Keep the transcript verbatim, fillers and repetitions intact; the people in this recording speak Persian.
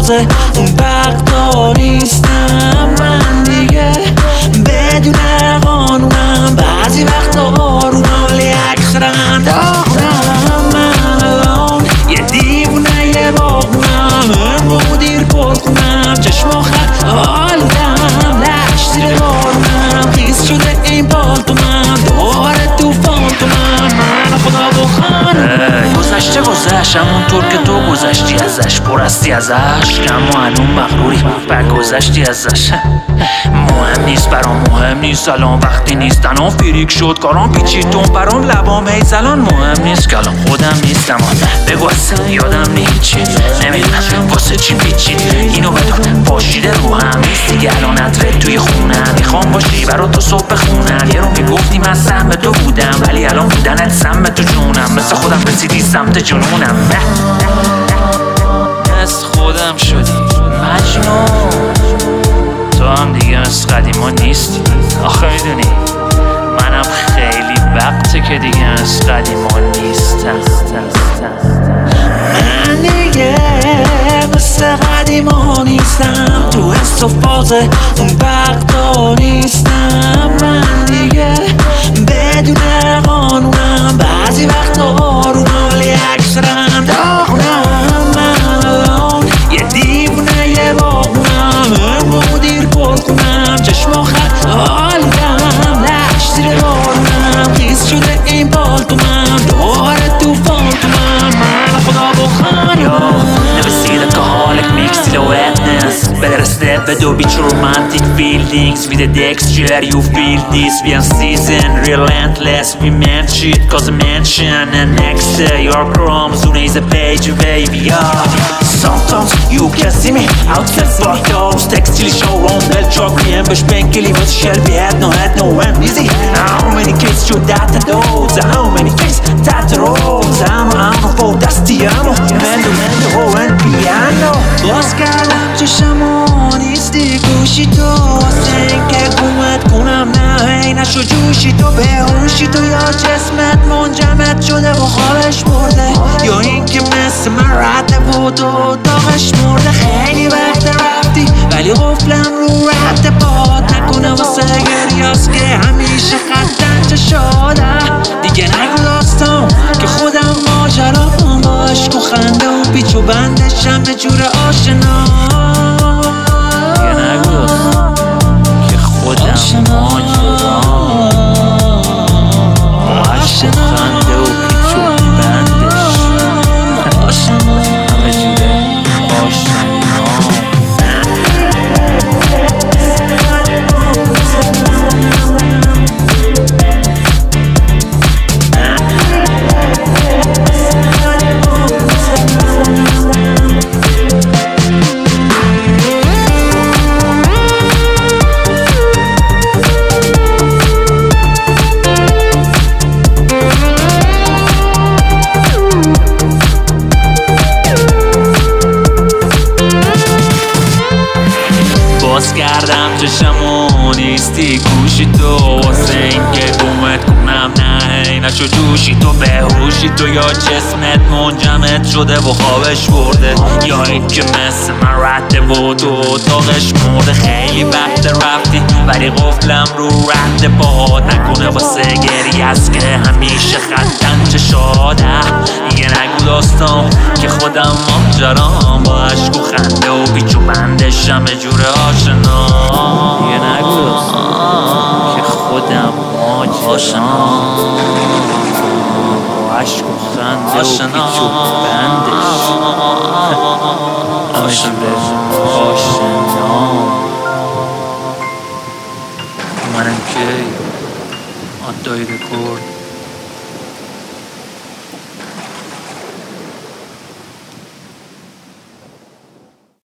فازه اون وقتا نیستم من دیگه، بدون قانونم بعضی وقتا آرومم ولی اکثرا داغونم. من الان یه دیوونه یه باغونم، امرو دیر پر کنم چشم آخر آلودم، لش زیر بارونم خیز شده این پالتومم، دوباره توفان تو من من خدا بخانم. گذشته گذشت همونطور که تو گذشتی ازش، پرستی ازش کم و الان مغروری برگذشتی ازش. مهم نیست برام مهم نیست الان وقتی نیست تنها فریک شد کارام پیچید تون برام لبام هیزلان، مهم نیست که الان خودم نیستم. بگو اصلا یادم نیچی نمیدونم واسه چی پیچید اینو بدون پاشیده رو هم نیست دیگه الان عطرت توی خونم، میخوام باشی برا تو صبح بخونم. یه رو میگفتی من سهم تو بودم ولی الان بودنت سهم تو جونم، مثل خودم رسیدی سمت جنونم، مثل خودم شدی مجنون. تو هم دیگه مثل قدیما نیستی آخه میدونی منم خیلی وقته که دیگه مثل قدیما نیستم. من دیگه مثل قدیما نیستم، تو حس و فازه اون وقتا نیستم من دیگه، بدون قانونم بعضی وقتا آرومم ولی اکثرا داغونم. من الان یه دیوونه یه باغونم، امرو دیر پر کنم چشم آخر آلودم، لش زیر بارونم خیز شده این پالتومم، دوباره توفان تو من من خدا بخانم. Never see the alcoholic mix silhouettes. Better step but don't be true romantic feelings with the texture you feel this. We are season relentless. We meant shit cause I mention and next to your chrome soon is a page where we are. Sometimes you can see me outside for those textile show on del chocolate and bush penkili was shell we had no had no one easy. How many kids you that those how many kids that rose I'm I'm for dusty I'm mendo mendo oh and piano. باز کردم چشمو نیستی گوشی تو واسه اینکه گومت کنم نه هی نشو جوشی تو بهوشی تو، یا جسمت منجمد شده و خوابش برده یا اینکه مثل من رده و تو اتاقش مرده. خیلی وقت رفتی ولی قفلم رو رد پاد نکنه واسه گریاست که همیشه خطن چه شده دیگه نگو داستان که خودم ماجرام با عشق و خنده و پیچ و بندشم به جور آشنا. دیگه نگو داستان که خودم ماجرام با عشق و خنده و پیچ و بندش همه جوره آشنا. باز کردم چشمو نیستی گوشی تو واسه اینکه گمت کنم نه هی نشو جوشی تو بهوشی تو، یا جسمت منجمد شده و خوابش برده یا اینکه مثل من رده و تو اتاقش مرده. خیلی وقت رفتی ولی قفلم رو رد پاهات نکنه واسه گریه است که همیشه خطن چه شاده. دیگه نگو داستان که خودم ماجرام با عشق و خنده و پیچ و بندش همه جور آشنا.